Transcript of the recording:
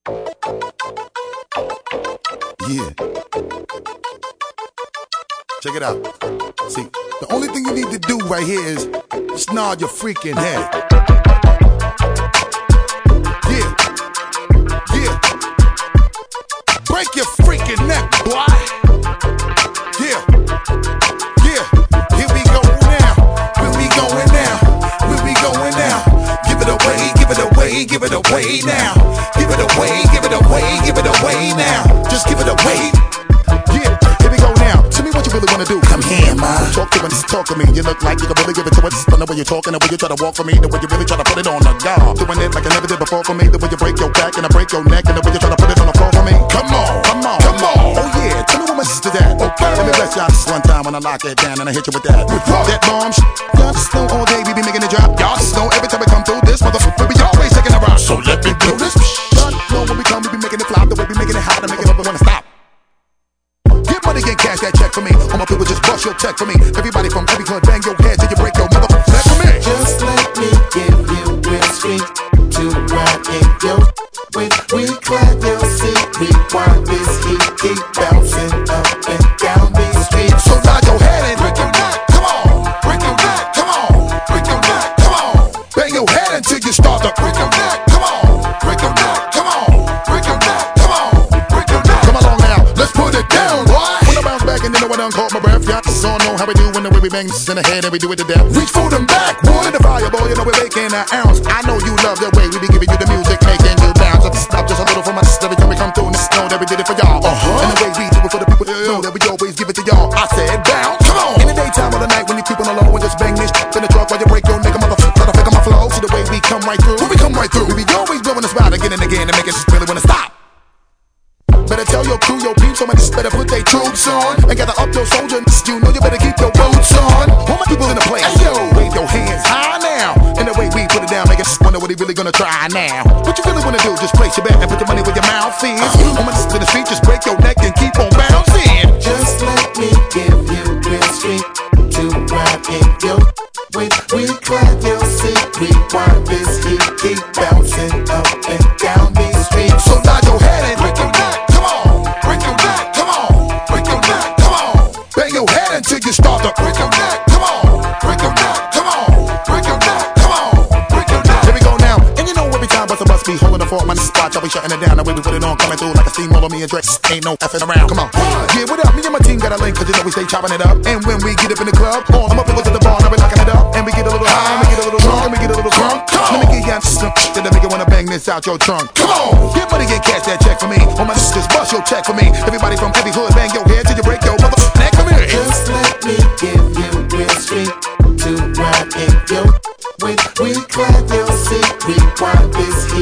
Yeah. Check it out. See, the only thing you need to do right here is just nod your freaking head. Yeah. Yeah. Break your freaking neck, boy. Yeah. Yeah. Here we go now. Where we going now? Where we going now? Give it away, give it away, give it away now. Give it away, give it away, give it away now. Just give it away. Yeah, here we go now. Tell me what you really wanna do. Come here, ma. Talk to me, talk to me. You look like you can really give it to us. Don't know when you're talking, the way you try to walk for me, the way you really try to put it on the guard. Doing it like I never did before for me, the way you break your back and I break your neck, and the way you try to put it on the floor for me. Come on, come on, come on. Oh yeah, tell me what my sister's at. Okay, let me bless y'all this one time when I lock it down and I hit you with that. With what? That bomb shit. Y'all just know all day we be making it drop. Y'all just know every time we come through this motherfucker, we always taking a rock. So let me do this. Y'all know when we come, we be making it flop, the way we making it hot and making it up and wanna stop. Get money and cash that check for me. All my people just bust your check for me. Everybody from every club, bang your head till you break your motherfucking neck for me. Just let me give you real street to ride in your with. We clap your seat, rewind this heat, keep bouncing up and down these streets. So nod your head and break your neck. Come on, break your neck. Come on, break your neck. Come on, bang your head until you start to break your neck. Come on, break your neck. Come on, break your neck. Come on, break your neck. Come along now, let's put it down. When I bounce back and you know I done caught my breath, y'all just all know how we do when the way we bang this in the head and we do it to death. Reach for them backwood, the fire boy, you know we're making an ounce. I know you love the way we be giving you the music, making you bounce. Stop just a little for my sister every time we come through and just know that we did it for y'all. And the way we do it for the people that know that we always give it to y'all. I said bounce, come on. In the daytime or the night when you keep on the low and just bang this in the truck while you break your nigga motherfucker, try to fake on my flow. See the way we come right through, when we come right through, we be always blowing the spot again and again and make us just really wanna stop. Better tell your crew, your peeps, someone just better put their troops on and gather up your soldiers. You know you better keep your boots on. All my people in the place, hey, yo, wave your hands high now. And the way we put it down, make us wonder what he really gonna try now. What you really wanna do? Just place your bet and put your money where your mouth is. On my to the street, just break your neck and keep on bouncing. Just let me give you real street to ride in your with. We clap your seat, rewind this heat, keep bouncing up and down these streets. So nod your head and break your neck. Come on, break your neck. Come on, break your neck. Come on, bang your head until you start to break your neck. Come on, break your neck. Come on, break your neck. Come on, break your neck. Here we go now, and you know every time bust a bus be holding the fort, man, the spot, y'all be shutting it down. The way we put it on, coming through like a steamroller. Me and Drake ain't no effing around. Come on, yeah, what up? Me and my team got a link, cause you know we stay chopping it up. And when we get up in the club, all my people to the bar, now we locking it up. And we get a little high, and we get a little drunk, and we get a little drunk. Let me get y'all some shit that make you wanna bang this out your trunk. Come on, get money, get cash that check for me. All my sisters bust your check for me. Everybody from every hood, bang your head till you break your motherfucking neck. Come here. Just let me give you real street to ride in your with. We clap your seat, rewind this heat.